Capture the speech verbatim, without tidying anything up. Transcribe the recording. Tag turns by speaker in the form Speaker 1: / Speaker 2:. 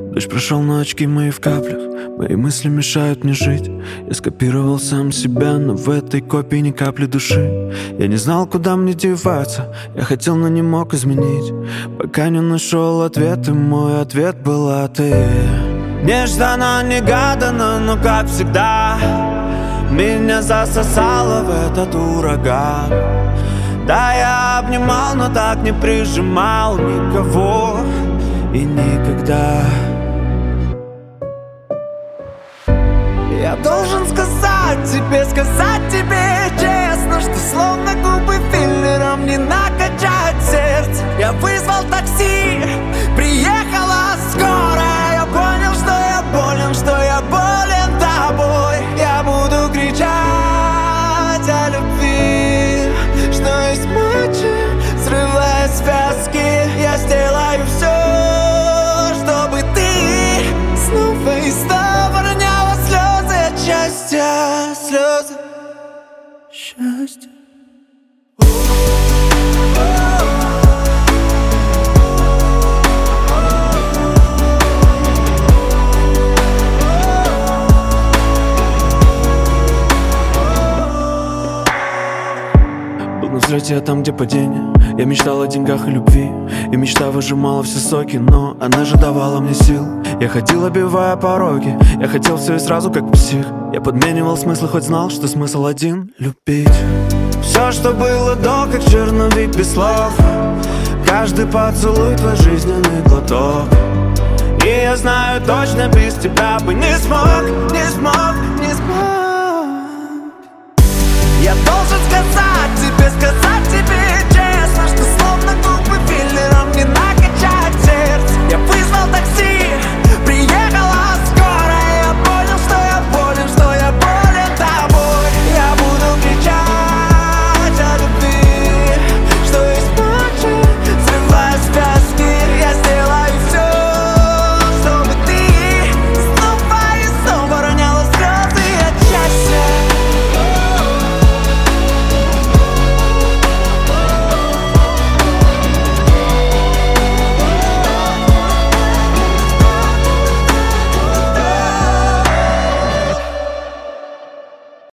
Speaker 1: Дождь прошел на очки мои в каплях. Мои мысли мешают мне жить. Я скопировал сам себя, но в этой копии ни капли души. Я не знал, куда мне деваться. Я хотел, но не мог изменить, пока не нашел ответ. И мой ответ была ты. Нежданно, негаданно, но как всегда меня засосало в этот ураган. Да, я обнимал, но так не прижимал никого и никогда. Я должен сказать тебе, сказать тебе честно, что словно губы филлером не накачать сердце. Я вызвал такси, приехала скорая. Я понял, что я болен, что я болен тобой. Я буду кричать о любви, что есть мочи, срывая связки. Я сделаю все, чтобы ты снова и снова роняла слезы от счастья, слезы счастья. Был на взлете, а там, где падение. Я мечтал о деньгах и любви, и мечта выжимала все соки, но она же давала мне сил. Я ходил, обивая пороги. Я хотел все и сразу, как псих. Я подменивал смыслы, хоть знал, что смысл один — любить. Все, что было до, как черновик без слов. Каждый поцелуй — твой жизненный глоток. И я знаю точно, без тебя бы не смог, не смог, не смог. Я должен сказать тебе, сказать тебе